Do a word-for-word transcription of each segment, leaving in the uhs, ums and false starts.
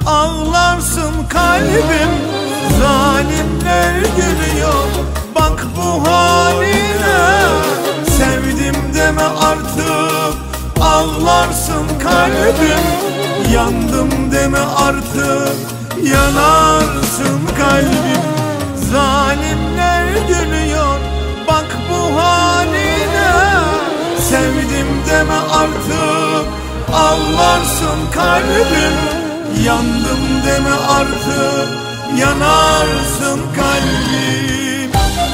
ağlarsın kalbim. Zalimler gülüyor bak bu haline. Sevdim deme artık, ağlarsın kalbim. Yandım deme artık, yanarsın kalbim. Zalimler gülüyor bak bu haline. Sevdim deme artık, ağlarsın kalbim. Yandım deme artık, yanarsın kalbim.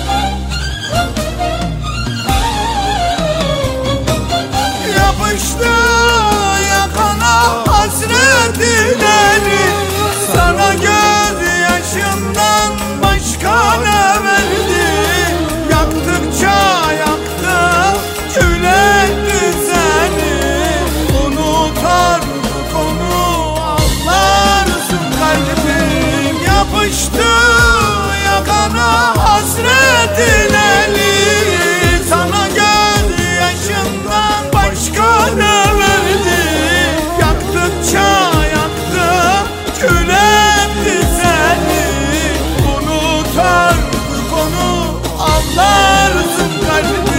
Yapıştı yakana hasretleri, sana gözyaşından başka ne verdi? Yaktıkça yaktı, kül etti seni. Unut artık onu, ağlarsın kalbim. Yapıştı yakana hasretin eli, sana gözyaşından başka ne verdi? Yaktıkça yaktı, kül etti seni. Unut artık onu, ağlarsın kalbim.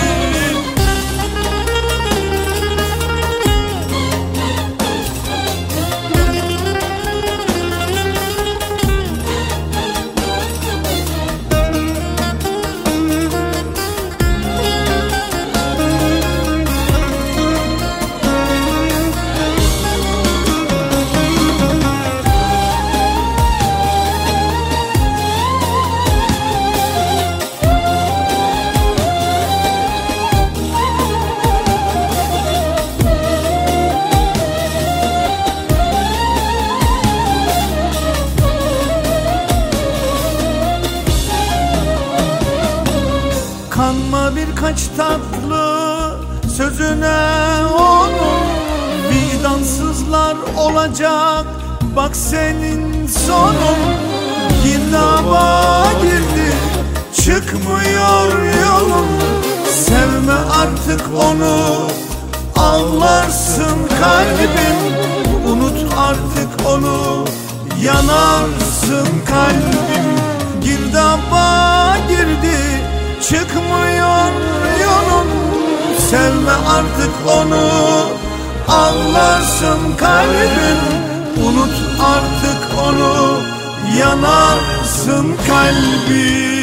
Kanma birkaç tatlı sözüne onun, vicdansızlar olacak bak senin sonun. Girdaba girdi, çıkmıyor yolun. Sevme artık onu, ağlarsın kalbim. Unut artık onu, yanarsın kalbim. Girdaba girdi, çıkmıyor yolun. Sevme artık onu, ağlarsın kalbim. Unut artık onu, yanarsın kalbim.